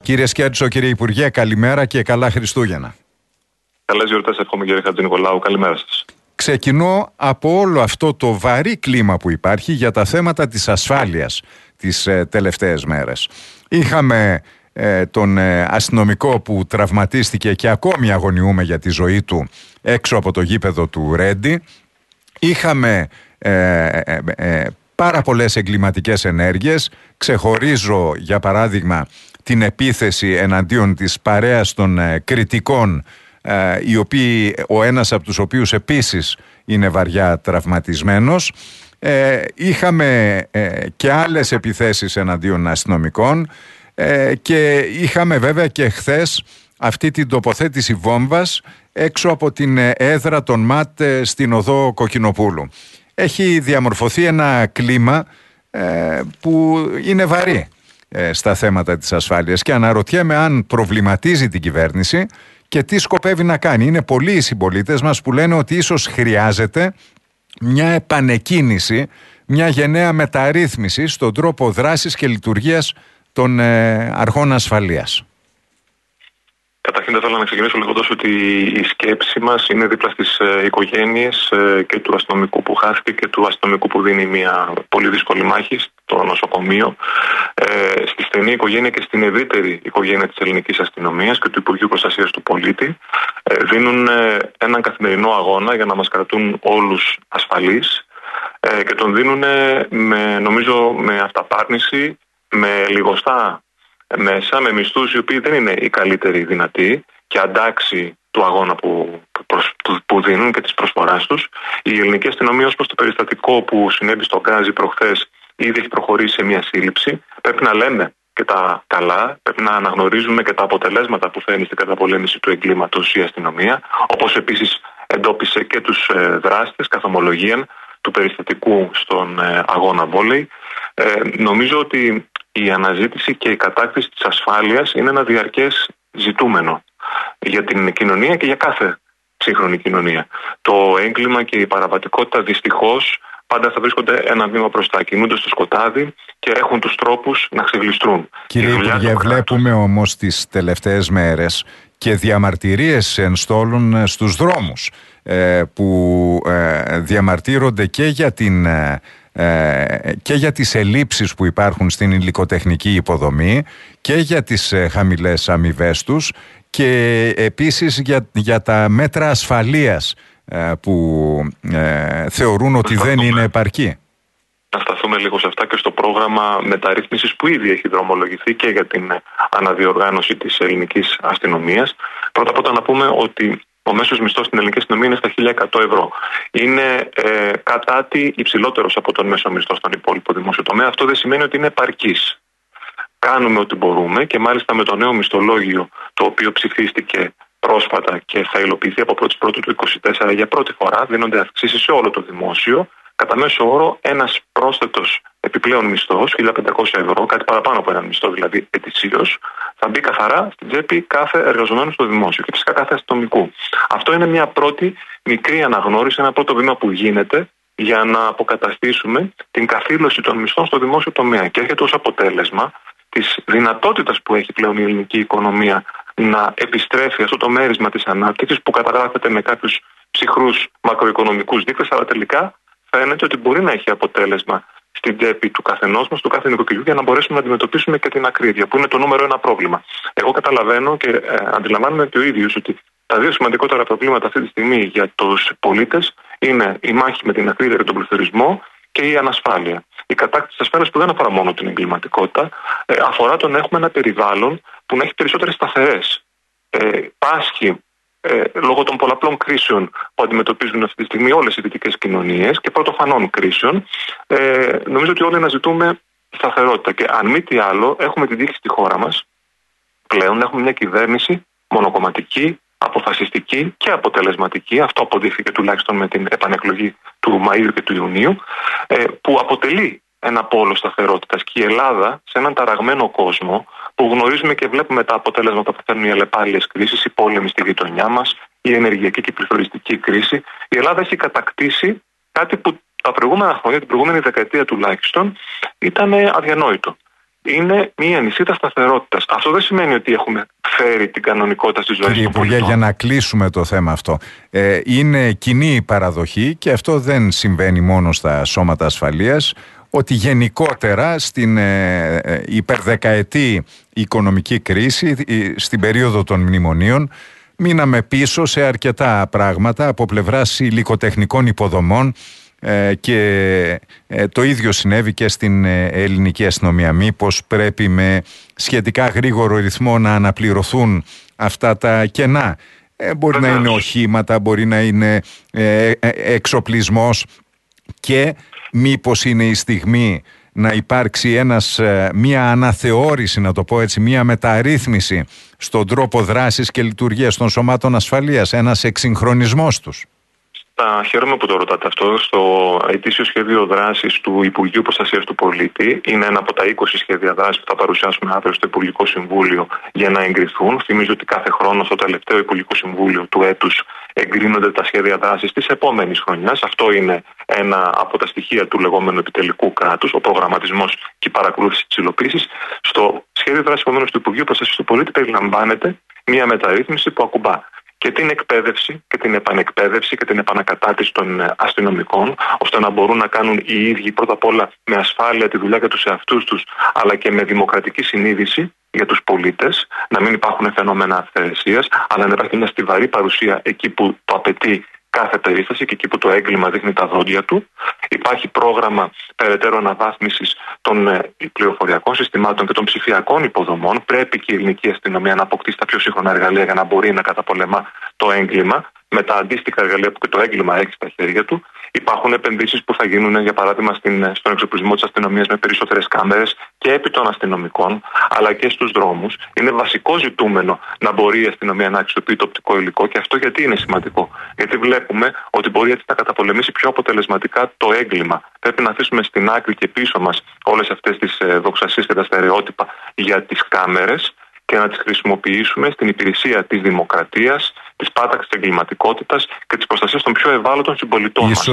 Κύριε Σκέρτσο, κύριε Υπουργέ, καλημέρα και καλά Χριστούγεννα. Καλές γιορτές, εύχομαι κύριε Χατζηνικολάου. Καλημέρα σας. Ξεκινώ από όλο αυτό το βαρύ κλίμα που υπάρχει για τα θέματα της ασφάλειας τις τελευταίες μέρες. Είχαμε τον αστυνομικό που τραυματίστηκε και ακόμη αγωνιούμε για τη ζωή του έξω από το γήπεδο του Ρέντι. Είχαμε πάρα πολλές εγκληματικές ενέργειες. Ξεχωρίζω για παράδειγμα την επίθεση εναντίον της παρέας των κριτικών, ο ένας από τους οποίους επίσης είναι βαριά τραυματισμένος. Είχαμε και άλλες επιθέσεις εναντίον αστυνομικών και είχαμε βέβαια και χθες αυτή την τοποθέτηση βόμβας έξω από την έδρα των ΜΑΤ στην οδό Κοκκινοπούλου. Έχει διαμορφωθεί ένα κλίμα που είναι βαρύ στα θέματα της ασφάλειας και αναρωτιέμαι αν προβληματίζει την κυβέρνηση και τι σκοπεύει να κάνει. Είναι πολλοί οι συμπολίτες μας που λένε ότι ίσως χρειάζεται μια επανεκκίνηση, μια γενναία μεταρρύθμιση στον τρόπο δράσης και λειτουργίας των αρχών ασφαλείας. Καταρχήν θα ήθελα να ξεκινήσω λέγοντας ότι η σκέψη μας είναι δίπλα στις οικογένειες και του αστυνομικού που χάθηκε και του αστυνομικού που δίνει μια πολύ δύσκολη μάχη στο νοσοκομείο, στη στενή οικογένεια και στην ευρύτερη οικογένεια της ελληνικής αστυνομίας και του Υπουργείου Προστασίας του Πολίτη. Δίνουν έναν καθημερινό αγώνα για να μας κρατούν όλους ασφαλείς και τον δίνουν νομίζω με αυταπάρνηση, με λιγοστά μέσα, με μισθούς οι οποίοι δεν είναι οι καλύτεροι δυνατοί και αντάξει του αγώνα που δίνουν και της προσφοράς τους. Η ελληνική αστυνομία ως προς το περιστατικό που συνέβη στο Γκάζι προχθές ήδη έχει προχωρήσει σε μια σύλληψη. Πρέπει να λέμε και τα καλά, πρέπει να αναγνωρίζουμε και τα αποτελέσματα που φέρνει στην καταπολέμηση του εγκλήματος η αστυνομία, όπως επίσης εντόπισε και τους δράστες καθ' ομολογίαν του περιστατικού στον αγώνα βόλεϊ. Νομίζω ότι η αναζήτηση και η κατάκτηση της ασφάλειας είναι ένα διαρκές ζητούμενο για την κοινωνία και για κάθε σύγχρονη κοινωνία. Το έγκλημα και η παραβατικότητα δυστυχώς πάντα θα βρίσκονται ένα βήμα μπροστά, κινούνται στο σκοτάδι και έχουν τους τρόπους να ξεγλιστρούν. Κύριε Υπουργέ, βλέπουμε όμως τις τελευταίες μέρες και διαμαρτυρίες ενστόλων στους δρόμους που διαμαρτύρονται και για τις ελλείψεις που υπάρχουν στην υλικοτεχνική υποδομή και για τις χαμηλές αμοιβές τους και επίσης για τα μέτρα ασφαλείας που θεωρούν ότι δεν είναι επαρκή. Να σταθούμε λίγο σε αυτά και στο πρόγραμμα μεταρρύθμισης που ήδη έχει δρομολογηθεί και για την αναδιοργάνωση της ελληνικής αστυνομίας. Πρώτα απ' όλα να πούμε ότι ο μέσος μισθός στην ελληνική αστυνομία είναι στα 1.100 ευρώ. Είναι κατά τι υψηλότερος από τον μέσο μισθό στον υπόλοιπο δημόσιο τομέα. Αυτό δεν σημαίνει ότι είναι επαρκής. Κάνουμε ό,τι μπορούμε και μάλιστα με το νέο μισθολόγιο, το οποίο ψηφίστηκε πρόσφατα και θα υλοποιηθεί από 1η Πρώτου του 2024 για πρώτη φορά, δίνονται αυξήσεις σε όλο το δημόσιο. Κατά μέσο όρο, ένας πρόσθετος επιπλέον μισθός, 1.500 ευρώ, κάτι παραπάνω από έναν μισθό δηλαδή ετησίως, θα μπει καθαρά στην τσέπη κάθε εργαζομένου στο δημόσιο και φυσικά κάθε αστυνομικού. Αυτό είναι μια πρώτη μικρή αναγνώριση, ένα πρώτο βήμα που γίνεται για να αποκαταστήσουμε την καθήλωση των μισθών στο δημόσιο τομέα και έρχεται ως αποτέλεσμα της δυνατότητας που έχει πλέον η ελληνική οικονομία να επιστρέφει αυτό το μέρισμα της ανάπτυξης που καταγράφεται με κάποιους ψυχρούς μακροοικονομικούς δείκτες, αλλά τελικά φαίνεται ότι μπορεί να έχει αποτέλεσμα στην τσέπη του καθενός μας, του κάθε νοικοκυριού, για να μπορέσουμε να αντιμετωπίσουμε και την ακρίβεια, που είναι το νούμερο ένα πρόβλημα. Εγώ καταλαβαίνω και αντιλαμβάνομαι και ο ίδιος ότι τα δύο σημαντικότερα προβλήματα αυτή τη στιγμή για τους πολίτες είναι η μάχη με την ακρίβεια και τον πληθωρισμό και η ανασφάλεια. Η κατάκτηση της ασφάλειας που δεν αφορά μόνο την εγκληματικότητα, αφορά το να έχουμε ένα περιβάλλον που να έχει περισσότερες σταθερές. Πάσχει λόγω των πολλαπλών κρίσεων που αντιμετωπίζουν αυτή τη στιγμή όλες οι δυτικές κοινωνίες και πρωτοφανών κρίσεων, νομίζω ότι όλοι αναζητούμε σταθερότητα. Και αν μη τι άλλο, έχουμε την τύχη στη χώρα μας πλέον να έχουμε μια κυβέρνηση μονοκομματική, αποφασιστική και αποτελεσματική. Αυτό αποδείχθηκε τουλάχιστον με την επανεκλογή του Μαΐου και του Ιουνίου, που αποτελεί ένα πόλο σταθερότητας. Και η Ελλάδα, σε έναν ταραγμένο κόσμο που γνωρίζουμε και βλέπουμε τα αποτέλεσματα που φέρνουν οι αλλεπάλληλες κρίσεις, οι πόλεμοι στη γειτονιά μας, η ενεργειακή και η πληθωριστική κρίση, η Ελλάδα έχει κατακτήσει κάτι που τα προηγούμενα χρόνια, την προηγούμενη δεκαετία τουλάχιστον, ήταν αδιανόητο. είναι μια νησίδα σταθερότητας. Αυτό δεν σημαίνει ότι έχουμε φέρει την κανονικότητα στη ζωή. Κύριε Υπουργέ, για να κλείσουμε το θέμα αυτό, είναι κοινή η παραδοχή, και αυτό δεν συμβαίνει μόνο στα σώματα ασφαλείας, ότι γενικότερα στην υπερδεκαετή οικονομική κρίση, στην περίοδο των μνημονίων, μείναμε πίσω σε αρκετά πράγματα από πλευράς υλικοτεχνικών υποδομών, και το ίδιο συνέβη και στην ελληνική αστυνομία. Μήπως πρέπει με σχετικά γρήγορο ρυθμό να αναπληρωθούν αυτά τα κενά? Μπορεί να είναι οχήματα, μπορεί να είναι εξοπλισμός, και μήπως είναι η στιγμή να υπάρξει μία αναθεώρηση, να το πω έτσι, μία μεταρρύθμιση στον τρόπο δράσης και λειτουργίας των σωμάτων ασφαλείας, ένας εξυγχρονισμός τους? Χαίρομαι που το ρωτάτε αυτό. Στο ετήσιο σχέδιο δράσης του Υπουργείου Προστασίας του Πολίτη, είναι ένα από τα 20 σχέδια δράσης που θα παρουσιάσουμε αύριο στο Υπουργικό Συμβούλιο για να εγκριθούν. Θυμίζω ότι κάθε χρόνο στο τελευταίο Υπουργικό Συμβούλιο του έτους εγκρίνονται τα σχέδια δράσης της επόμενης χρονιάς. Αυτό είναι ένα από τα στοιχεία του λεγόμενου επιτελικού κράτους, ο προγραμματισμός και η παρακολούθηση της υλοποίησης. Στο σχέδιο δράσης επομένως του Υπουργείου Προστασίας του Πολίτη περιλαμβάνεται μια μεταρρύθμιση που ακουμπά και την εκπαίδευση και την επανεκπαίδευση και την επανακατάρτιση των αστυνομικών, ώστε να μπορούν να κάνουν οι ίδιοι πρώτα απ' όλα με ασφάλεια τη δουλειά για τους εαυτούς τους, αλλά και με δημοκρατική συνείδηση για τους πολίτες, να μην υπάρχουν φαινόμενα αυθαιρεσίας, αλλά να υπάρχει μια στιβαρή παρουσία εκεί που το απαιτεί κάθε περίσταση και εκεί που το έγκλημα δείχνει τα δόντια του. Υπάρχει πρόγραμμα περαιτέρω αναβάθμισης των πληροφοριακών συστημάτων και των ψηφιακών υποδομών. Πρέπει και η ελληνική αστυνομία να αποκτήσει τα πιο σύγχρονα εργαλεία για να μπορεί να καταπολεμά το έγκλημα με τα αντίστοιχα εργαλεία που και το έγκλημα έχει στα χέρια του. Υπάρχουν επενδύσεις που θα γίνουν, για παράδειγμα, στον εξοπλισμό της αστυνομίας με περισσότερες κάμερες και επί των αστυνομικών, αλλά και στους δρόμους. Είναι βασικό ζητούμενο να μπορεί η αστυνομία να αξιοποιεί το οπτικό υλικό, και αυτό γιατί είναι σημαντικό? Γιατί βλέπουμε ότι μπορεί έτσι να καταπολεμήσει πιο αποτελεσματικά το έγκλημα. Πρέπει να αφήσουμε στην άκρη και πίσω μας όλες αυτές τις δοξασίες και τα στερεότυπα για τις κάμερες και να τις χρησιμοποιήσουμε στην υπηρεσία της δημοκρατίας, της πάταξης της εγκληματικότητας και της προστασίας των πιο ευάλωτων συμπολιτών μας.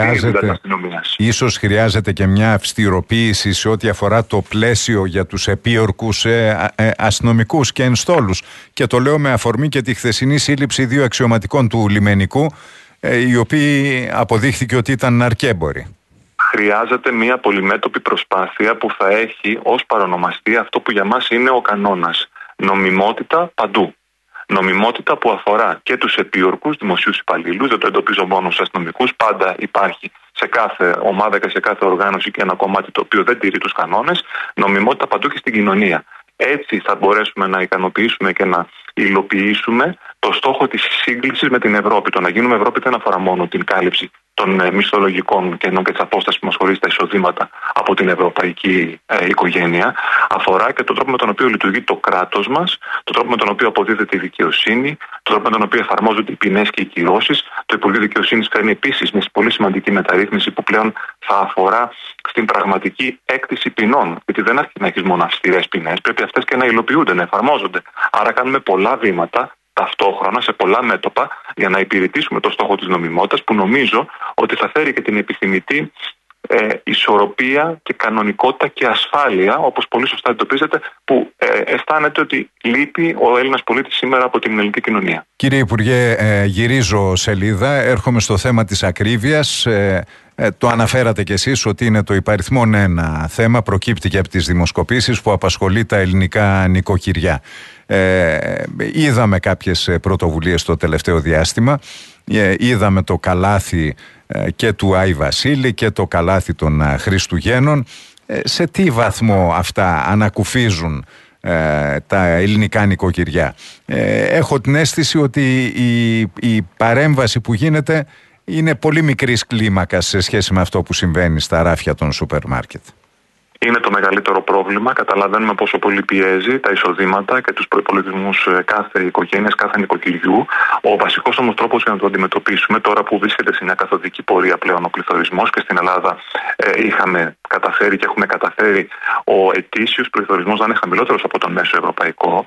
Ίσως χρειάζεται και μια αυστηροποίηση σε ό,τι αφορά το πλαίσιο για τους επίορκους αστυνομικούς και ενστόλους. Και το λέω με αφορμή και τη χθεσινή σύλληψη 2 αξιωματικών του λιμενικού, οι οποίοι αποδείχθηκε ότι ήταν ναρκέμποροι. Χρειάζεται μια πολυμέτωπη προσπάθεια που θα έχει ως παρονομαστή αυτό που για μας είναι ο κανόνας. Νομιμότητα παντού. Νομιμότητα που αφορά και τους επίορκους δημοσίους υπαλλήλους, δεν το εντοπίζω μόνο στους αστυνομικούς. Πάντα υπάρχει σε κάθε ομάδα και σε κάθε οργάνωση και ένα κομμάτι το οποίο δεν τηρεί τους κανόνες. Νομιμότητα παντού και στην κοινωνία. Έτσι θα μπορέσουμε να ικανοποιήσουμε και να υλοποιήσουμε το στόχο της σύγκλησης με την Ευρώπη. Το να γίνουμε Ευρώπη δεν αφορά μόνο την κάλυψη των μισθολογικών κενών και της απόστασης που μας χωρίζει τα εισοδήματα από την ευρωπαϊκή οικογένεια. Αφορά και τον τρόπο με τον οποίο λειτουργεί το κράτος μας, τον τρόπο με τον οποίο αποδίδεται η δικαιοσύνη, τον τρόπο με τον οποίο εφαρμόζονται οι ποινές και οι κυρώσεις. Το Υπουργείο Δικαιοσύνης φέρνει επίσης μια πολύ σημαντική μεταρρύθμιση που πλέον θα αφορά στην πραγματική έκτηση ποινών. Γιατί δεν αρκεί να έχεις μόνο αυστηρές ποινές, πρέπει αυτές και να υλοποιούνται, να εφαρμόζονται. Άρα κάνουμε πολλά βήματα ταυτόχρονα σε πολλά μέτωπα για να υπηρετήσουμε το στόχο της νομιμότητας, που νομίζω ότι θα φέρει και την επιθυμητή ισορροπία και κανονικότητα και ασφάλεια, όπως πολύ σωστά εντοπίζεται, που αισθάνεται ότι λείπει ο Έλληνας πολίτης σήμερα από την ελληνική κοινωνία. Κύριε Υπουργέ, γυρίζω σελίδα, έρχομαι στο θέμα της ακρίβειας. Το αναφέρατε κι εσείς ότι είναι το υπαριθμόν ένα θέμα, προκύπτει και από τις δημοσκοπήσεις που απασχολεί τα ελληνικά νοικοκυριά. Είδαμε κάποιες πρωτοβουλίες το τελευταίο διάστημα, είδαμε το καλάθι και του Άι Βασίλη και το καλάθι των Χριστουγέννων. Σε τι βαθμό αυτά ανακουφίζουν τα ελληνικά νοικοκυριά? Έχω την αίσθηση ότι η παρέμβαση που γίνεται είναι πολύ μικρής κλίμακας σε σχέση με αυτό που συμβαίνει στα ράφια των σούπερ μάρκετ. Είναι το μεγαλύτερο πρόβλημα. Καταλαβαίνουμε πόσο πολύ πιέζει τα εισοδήματα και τους προϋπολογισμούς κάθε οικογένειας, κάθε νοικοκυριού. Ο βασικός όμως τρόπος για να το αντιμετωπίσουμε, τώρα που βρίσκεται σε μια καθοδική πορεία πλέον ο πληθωρισμός, και στην Ελλάδα είχαμε καταφέρει και έχουμε καταφέρει ο ετήσιος πληθωρισμός να είναι χαμηλότερος από τον μέσο ευρωπαϊκό,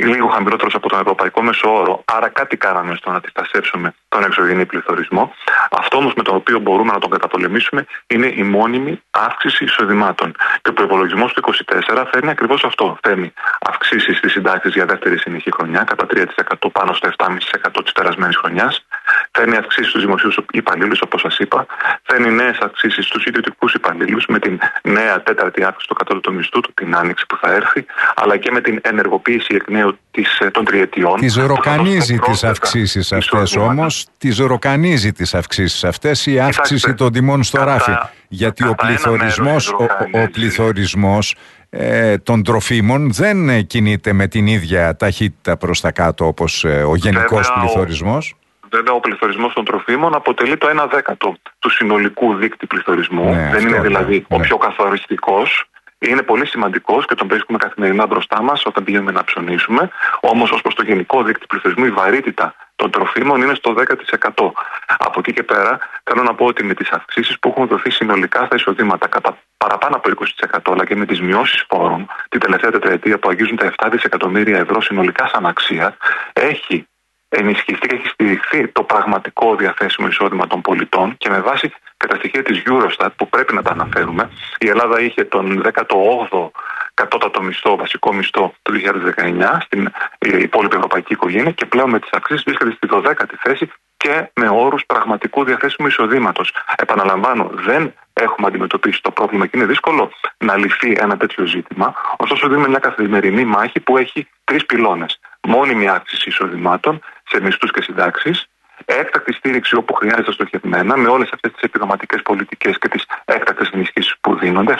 λίγο χαμηλότερος από τον ευρωπαϊκό μέσο όρο. Άρα κάτι κάναμε στο να αντιστασέψουμε τον εξωγενή πληθωρισμό. Αυτό όμως με το οποίο μπορούμε να τον καταπολεμήσουμε είναι η μόνιμη αύξηση εισοδημάτων. Και ο προϋπολογισμός του 2024 φέρνει ακριβώς αυτό. Φέρνει αυξήσεις στις συντάξεις για δεύτερη συνεχή χρονιά, κατά 3% πάνω στο 7,5% της περασμένης χρονιάς. Φέρνει αυξήσεις στους δημοσίους υπαλλήλους, όπως σας είπα. Φέρνει νέες αυξήσεις στους ιδιωτικούς υπαλλήλους με την νέα τέταρτη αύξηση του κατώτατου μισθού του την άνοιξη που θα έρθει, αλλά και με την ενεργοποίηση εκ νέου των τριετιών. Τις ροκανίζει τις αυξήσεις αυτές όμως, τις ροκανίζει τις αυξήσεις αυτές η αύξηση των τιμών στο ράφι. Γιατί ο πληθωρισμός των τροφίμων δεν κινείται με την ίδια ταχύτητα προς τα κάτω όπως ο γενικός πληθωρισμός. Βέβαια, ο πληθωρισμός των τροφίμων αποτελεί το 1/10 του συνολικού δείκτη πληθωρισμού. Δεν είναι δηλαδή ο πιο καθοριστικός. Είναι πολύ σημαντικός και τον βρίσκουμε καθημερινά μπροστά μας όταν πηγαίνουμε να ψωνίσουμε. Όμως, ως προς το γενικό δείκτη πληθωρισμού, η βαρύτητα των τροφίμων είναι στο 10%. Από εκεί και πέρα, θέλω να πω ότι με τις αυξήσεις που έχουν δοθεί συνολικά στα εισοδήματα κατά παραπάνω από 20%, αλλά και με τις μειώσεις φόρων την τελευταία τετραετία που αγγίζουν τα 7 δισεκατομμύρια ευρώ συνολικά σαν αξία, έχει ενισχυθεί και έχει στηριχθεί το πραγματικό διαθέσιμο εισόδημα των πολιτών και με βάση και τα στοιχεία της Eurostat που πρέπει να τα αναφέρουμε, η Ελλάδα είχε τον 18ο κατώτατο μισθό, βασικό μισθό το 2019 στην υπόλοιπη ευρωπαϊκή οικογένεια και πλέον με τις αυξήσεις βρίσκεται στη 12η θέση και με όρους πραγματικού διαθέσιμου εισοδήματος. Επαναλαμβάνω, δεν έχουμε αντιμετωπίσει το πρόβλημα και είναι δύσκολο να λυθεί ένα τέτοιο ζήτημα. Ωστόσο, δίνουμε μια καθημερινή μάχη που έχει 3 πυλώνες. Μόνιμη αύξηση εισοδημάτων σε μισθούς και συντάξεις, έκτακτη στήριξη όπου χρειάζεται στοχευμένα με όλες αυτές τις επιδοματικές πολιτικές και τις έκτακτες ενισχύσεις που δίνονται,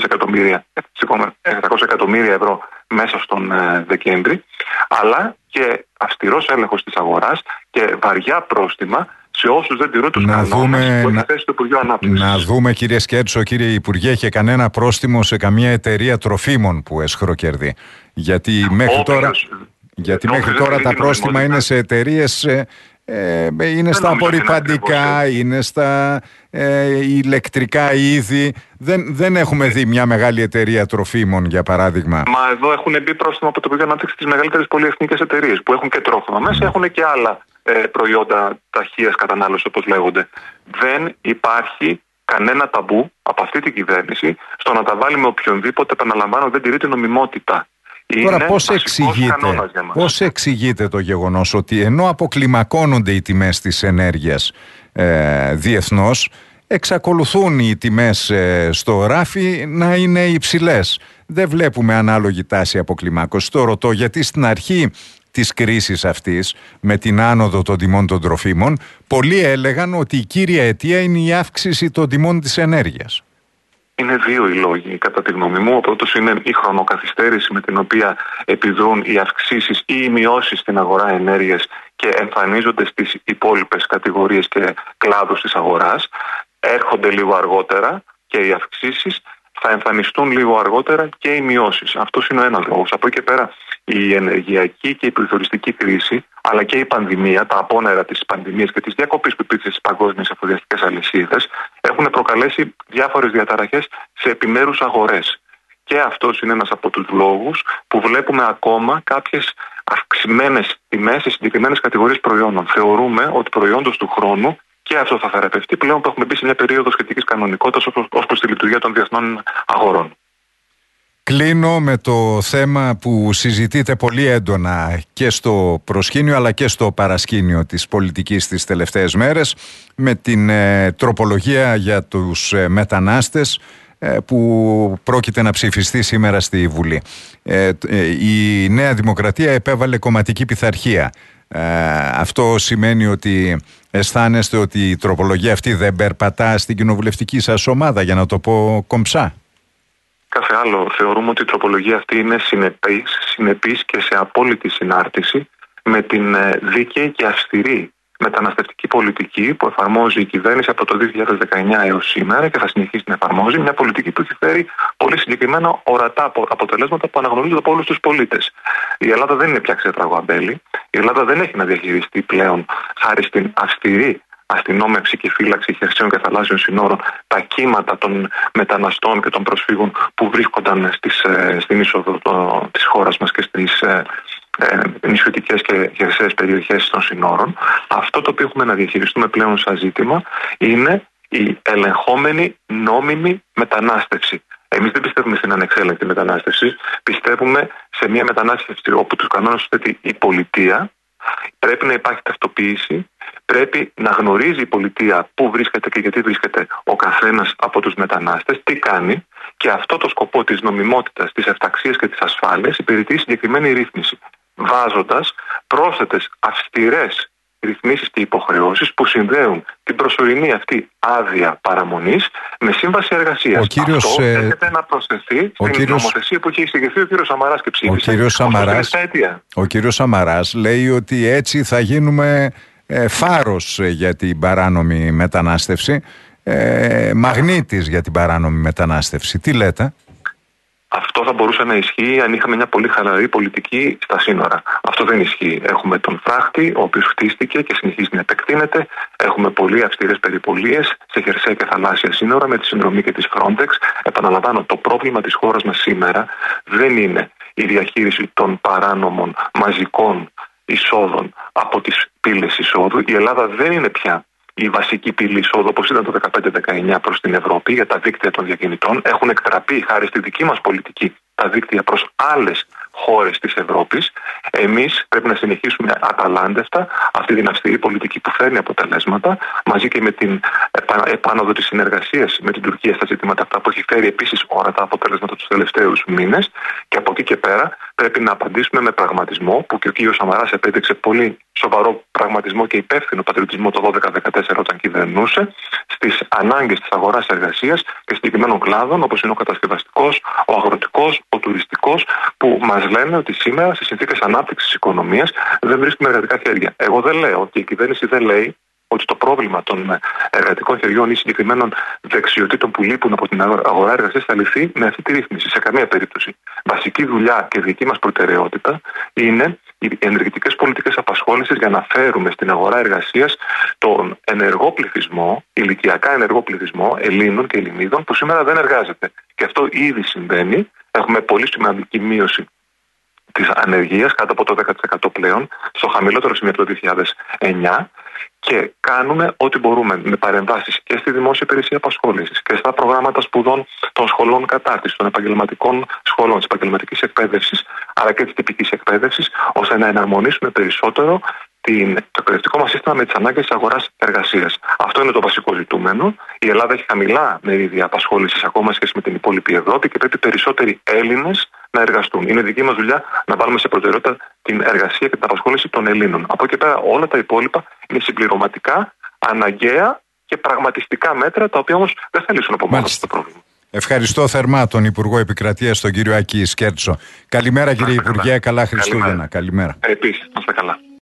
700 εκατομμύρια ευρώ μέσα στον Δεκέμβρη, αλλά και αυστηρός έλεγχος της αγοράς και βαριά πρόστιμα σε όσους δεν τηρούν τους κανόνες που έχει θέσει το Υπουργείο Ανάπτυξης. Να δούμε, κύριε Σκέρτσο, κύριε Υπουργέ, είχε κανένα πρόστιμο σε καμία εταιρεία τροφίμων που έσχρωκερδεί? Γιατί μέχρι τώρα τα πρόστιμα είναι σε εταιρείες, είναι στα απορριπαντικά, είναι στα ηλεκτρικά είδη. Δεν έχουμε δει μια μεγάλη εταιρεία τροφίμων, για παράδειγμα. Μα εδώ έχουν μπει πρόστιμα από το Υπουργείο Ανάπτυξης τις μεγαλύτερες πολυεθνικές εταιρείες που έχουν και τρόφιμα μέσα, έχουν και άλλα προϊόντα ταχείας κατανάλωσης, όπως λέγονται. Δεν υπάρχει κανένα ταμπού από αυτή την κυβέρνηση στο να τα βάλει με οποιονδήποτε, επαναλαμβάνω, δεν τηρεί την νομιμότητα. Τώρα πώς εξηγείται το γεγονός ότι ενώ αποκλιμακώνονται οι τιμές της ενέργειας διεθνώς, εξακολουθούν οι τιμές στο ράφι να είναι υψηλές? Δεν βλέπουμε ανάλογη τάση αποκλιμάκωσης. Το ρωτώ γιατί στην αρχή της κρίσης αυτής, με την άνοδο των τιμών των τροφίμων, πολλοί έλεγαν ότι η κύρια αιτία είναι η αύξηση των τιμών της ενέργειας. Είναι 2 οι λόγοι, κατά τη γνώμη μου. Ο πρώτος είναι η χρονοκαθυστέρηση με την οποία επιδρούν οι αυξήσεις ή οι μειώσεις στην αγορά ενέργειας και εμφανίζονται στις υπόλοιπες κατηγορίες και κλάδους της αγοράς. Έρχονται λίγο αργότερα και οι αυξήσεις, θα εμφανιστούν λίγο αργότερα και οι μειώσεις. Αυτός είναι ο ένας λόγος. Από εκεί και πέρα, η ενεργειακή και η πληθωριστική κρίση, αλλά και η πανδημία, τα απόνερα της πανδημίας και της διακοπής που υπήρξε στις παγκόσμιες εφοδιαστικές αλυσίδες, έχουν προκαλέσει διάφορες διαταραχές σε επιμέρους αγορές. Και αυτός είναι ένας από τους λόγους που βλέπουμε ακόμα κάποιες αυξημένες τιμές σε συγκεκριμένες κατηγορίες προϊόντων. Θεωρούμε ότι προϊόντος του χρόνου και αυτό θα θεραπευτεί πλέον που έχουμε μπει σε μια περίοδο σχετικής κανονικότητας ως προς τη λειτουργία των διεθνών αγορών. Κλείνω με το θέμα που συζητείται πολύ έντονα και στο προσκήνιο αλλά και στο παρασκήνιο της πολιτικής τις τελευταίες μέρες, με την τροπολογία για τους μετανάστες που πρόκειται να ψηφιστεί σήμερα στη Βουλή. Η Νέα Δημοκρατία επέβαλε κομματική πειθαρχία. Αυτό σημαίνει ότι αισθάνεστε ότι η τροπολογία αυτή δεν περπατά στην κοινοβουλευτική σας ομάδα, για να το πω κομψά? Κάθε άλλο. Θεωρούμε ότι η τροπολογία αυτή είναι συνεπής και σε απόλυτη συνάρτηση με την δίκαιη και αυστηρή μεταναστευτική πολιτική που εφαρμόζει η κυβέρνηση από το 2019 έως σήμερα και θα συνεχίσει να εφαρμόζει, μια πολιτική που έχει φέρει πολύ συγκεκριμένα ορατά αποτελέσματα που αναγνωρίζονται από όλους τους πολίτες. Η Ελλάδα δεν είναι πια ξέφραγο αμπέλι. Η Ελλάδα δεν έχει να διαχειριστεί πλέον, χάρη στην αυστηρή αστυνόμευση και φύλαξη χερσαίων και θαλάσσιων συνόρων, τα κύματα των μεταναστών και των προσφύγων που βρίσκονταν στην είσοδο της χώρας μας και νησιωτικές και χερσαίες περιοχές των συνόρων. Αυτό το οποίο έχουμε να διαχειριστούμε πλέον σαν ζήτημα είναι η ελεγχόμενη νόμιμη μετανάστευση. Εμείς δεν πιστεύουμε στην ανεξέλεγκτη μετανάστευση. Πιστεύουμε σε μια μετανάστευση όπου τους κανόνες θέτει η πολιτεία. Πρέπει να υπάρχει ταυτοποίηση. Πρέπει να γνωρίζει η πολιτεία πού βρίσκεται και γιατί βρίσκεται ο καθένας από τους μετανάστες, τι κάνει, και αυτό το σκοπό της νομιμότητας, της ευταξίας και της ασφάλειας υπηρετεί συγκεκριμένη ρύθμιση, βάζοντας πρόσθετες αυστηρές ρυθμίσεις και υποχρεώσεις που συνδέουν την προσωρινή αυτή άδεια παραμονής με σύμβαση εργασίας. Αυτό έρχεται να προσθεθεί στην νομοθεσία που έχει εισηγηθεί ο κύριος Σαμαράς και ψήφισε. Ο κύριος Σαμαράς λέει ότι έτσι θα γίνουμε φάρος για την παράνομη μετανάστευση, μαγνήτης για την παράνομη μετανάστευση. Τι λέτε? Αυτό θα μπορούσε να ισχύει αν είχαμε μια πολύ χαλαρή πολιτική στα σύνορα. Αυτό δεν ισχύει. Έχουμε τον φράχτη, ο οποίος χτίστηκε και συνεχίζει να επεκτείνεται. Έχουμε πολύ αυστηρές περιπολίες σε χερσαία και θαλάσσια σύνορα με τη συνδρομή και της Frontex. Επαναλαμβάνω, το πρόβλημα της χώρας μας σήμερα δεν είναι η διαχείριση των παράνομων μαζικών εισόδων από τις πύλες εισόδου. Η Ελλάδα δεν είναι πια η βασική πύλη εισόδου όπως ήταν το 2015-2019 προς την Ευρώπη για τα δίκτυα των διακινητών. Έχουν εκτραπεί χάρη στη δική μας πολιτική τα δίκτυα προς άλλες χώρες της Ευρώπης. Εμείς πρέπει να συνεχίσουμε αταλάντευτα αυτή την αυστηρή πολιτική που φέρνει αποτελέσματα, μαζί και με την επάνωδο της συνεργασίας με την Τουρκία στα ζητήματα αυτά που έχει φέρει επίσης όρατα αποτελέσματα τους τελευταίους μήνες. Και από εκεί και πέρα πρέπει να απαντήσουμε με πραγματισμό, που και ο κ. Σαμαράς επέδειξε πολύ σοβαρό πραγματισμό και υπεύθυνο πατριωτισμό το 2012-2014 όταν κυβερνούσε, στις ανάγκες της αγοράς εργασίας και συγκεκριμένων κλάδων όπως είναι ο κατασκευαστικός, ο αγροτικός, ο τουριστικός, που μας λένε ότι σήμερα στις συνθήκες ανάπτυξης της οικονομίας δεν βρίσκουμε εργατικά χέρια. Εγώ δεν λέω και η κυβέρνηση δεν λέει ότι το πρόβλημα των εργατικών χεριών ή συγκεκριμένων δεξιοτήτων που λείπουν από την αγορά εργασίας θα λυθεί με αυτή τη ρύθμιση. Σε καμία περίπτωση. Βασική δουλειά και δική μας προτεραιότητα είναι οι ενεργητικές πολιτικές απασχόλησης για να φέρουμε στην αγορά εργασίας τον ενεργό πληθυσμό, ηλικιακά ενεργό πληθυσμό Ελλήνων και Ελληνίδων που σήμερα δεν εργάζεται. Και αυτό ήδη συμβαίνει. Έχουμε πολύ σημαντική μείωση της ανεργίας, κάτω από το 10% πλέον, στο χαμηλότερο σημείο το 2009, και κάνουμε ό,τι μπορούμε με παρεμβάσεις και στη δημόσια υπηρεσία απασχόλησης και στα προγράμματα σπουδών των σχολών κατάρτισης, των επαγγελματικών σχολών, της επαγγελματικής εκπαίδευσης, αλλά και της τυπικής εκπαίδευσης, ώστε να εναρμονίσουμε περισσότερο το εκπαιδευτικό μας σύστημα με τις ανάγκες της αγοράς εργασίας. Αυτό είναι το βασικό ζητούμενο. Η Ελλάδα έχει χαμηλά μερίδια απασχόλησης ακόμα σχέση με την υπόλοιπη Ευρώπη και πρέπει περισσότεροι Έλληνες να εργαστούν. Είναι δική μας δουλειά να βάλουμε σε προτεραιότητα την εργασία και την απασχόληση των Ελλήνων. Από εκεί πέρα όλα τα υπόλοιπα είναι συμπληρωματικά, αναγκαία και πραγματιστικά μέτρα, τα οποία όμως δεν θα λύσουν από μόνο το πρόβλημα. Ευχαριστώ θερμά τον Υπουργό Επικρατείας, τον κύριο Άκη Σκέρτσο. Καλημέρα κύριε Υπουργέ, καλά Χριστούγεννα. Καλημέρα. Επίσης, να είστε καλά.